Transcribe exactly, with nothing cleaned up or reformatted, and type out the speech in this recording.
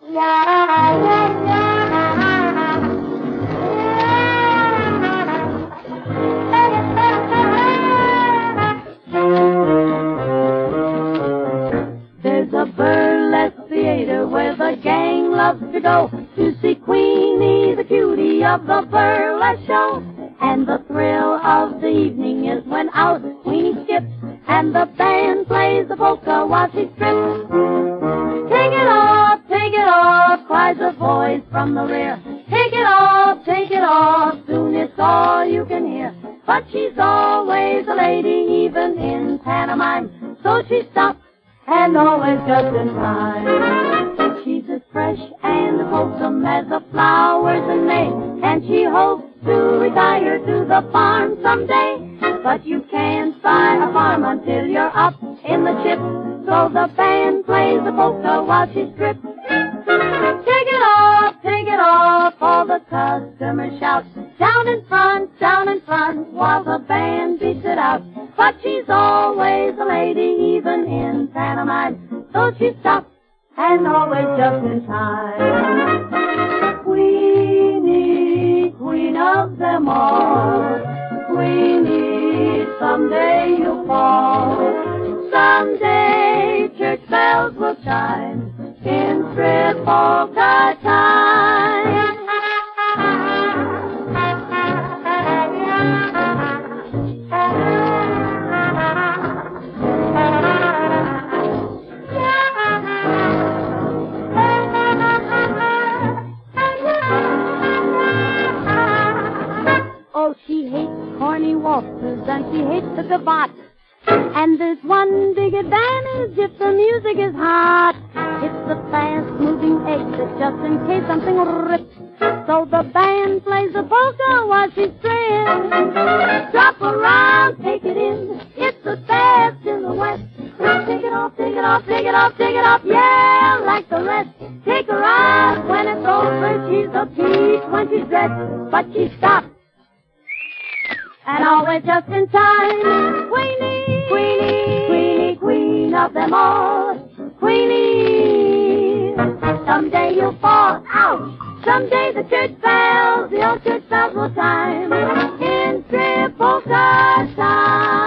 There's a burlesque theater where the gang loves to go to see Queenie, the cutie of the burlesque show. And the thrill of the evening is when out Queenie skips, and the band plays the polka while she strips. Take it off, take it off, cries a voice from the rear. Take it off, take it off, soon it's all you can hear. But she's always a lady, even in pantomime, so she stops and always just in time. She's as fresh and wholesome as the flowers in May, and she hopes to retire to the farm someday. But you can't buy a farm until you're up in the chips, so the band plays the polka while she strips. Take it off, take it off, all the customers shout. Down in front, down in front, while the band beats it out. But she's always a lady, even in pantomime, so she stops and always just in time. Queenie, queen of them all, Queenie, someday you'll fall. Someday church bells will chime in strip polka time. Oh, she hates corny waltzes and she hates the gavotte. And there's one big advantage if the music is hot. It's the fast-moving exit just in case something rips. So the band plays the polka while she strips. Drop around, take it in, it's the best in the West. Take it off, take it off, take it off, take it off, yeah, like the rest. Take her out when it's over, she's a peach when she's dressed. But she stops, and always just in time. Queenie, Queenie, Queenie, queen of them all. Queenie, someday you'll fall. Ouch! Someday the church bells, the old church bells will chime in strip polka time.